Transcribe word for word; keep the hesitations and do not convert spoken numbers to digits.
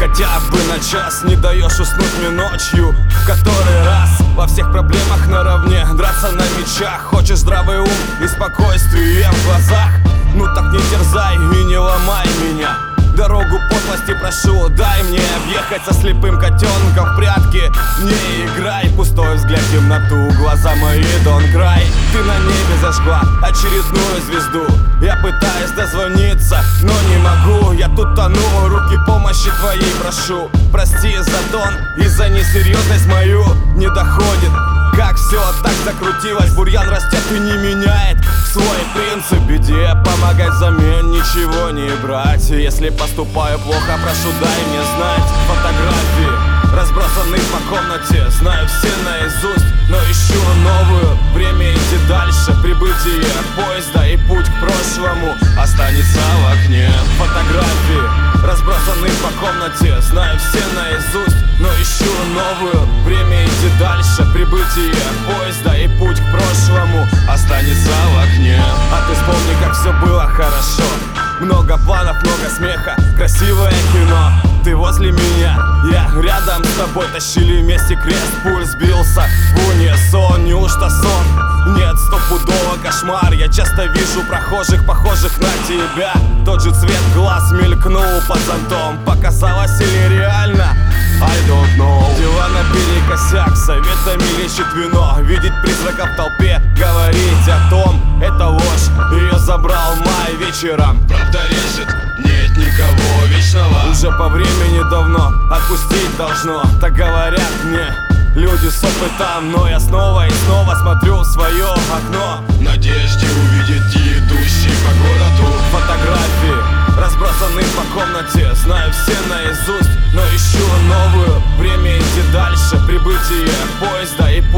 хотя бы на час. Не даешь уснуть мне ночью в который раз. Во всех проблемах наравне, драться на мечах. Хочешь здравый ум и спокойствие в глазах? Ну так не терзай и не ломай меня. Дорогу подлости прошу, дай мне объехать со слепым котенком в прятки. Не играй, пустой взгляд, темноту, глаза мои don't cry. Ты на небе зажгла очередную звезду. Я пытаюсь дозвониться, но не могу. Я тут тону, руки помощи твоей прошу. Прости за тон и за несерьезность мою. Не доходит, как все так закрутилось. Бурьян растет и не меняет свой принцип. Беде помогать взамен ничего не брать. Если поступаю плохо, прошу, дай мне знать. Фотографии разбросаны по комнате, знаю все наизусть, но ищу новую. Время идти дальше, прибытие поезда и путь к прошлому останется в окне. Фотографии разбросаны по комнате, знаю все наизусть, но ищу новую. Время идти дальше, прибытие поезда и путь к прошлому останется в окне. А ты вспомни, как все было хорошо. Много планов, много смеха, красивое кино. Ты возле меня, я рядом с тобой. Тащили вместе крест, пульс бился в унисон. Неужто сон? Нет, стопудово кошмар. Я часто вижу прохожих, похожих на тебя. Тот же цвет глаз мелькнул под зонтом. Показалось или реально? I don't know. Дела наперекосяк, советами лечит вино. Видеть призрака в толпе, говорить о том, это ложь. Ее забрал май вечером. Правда режет, нет никого вечного. Уже по времени давно отпустить должно. Так говорят мне люди с опытом. Но я снова и снова смотрю в свое окно. В надежде увидеть идущий по городу. Фотографии разбросаны по комнате, знаю все наизусть, но ищу новую. Время идти дальше, прибытие поезда и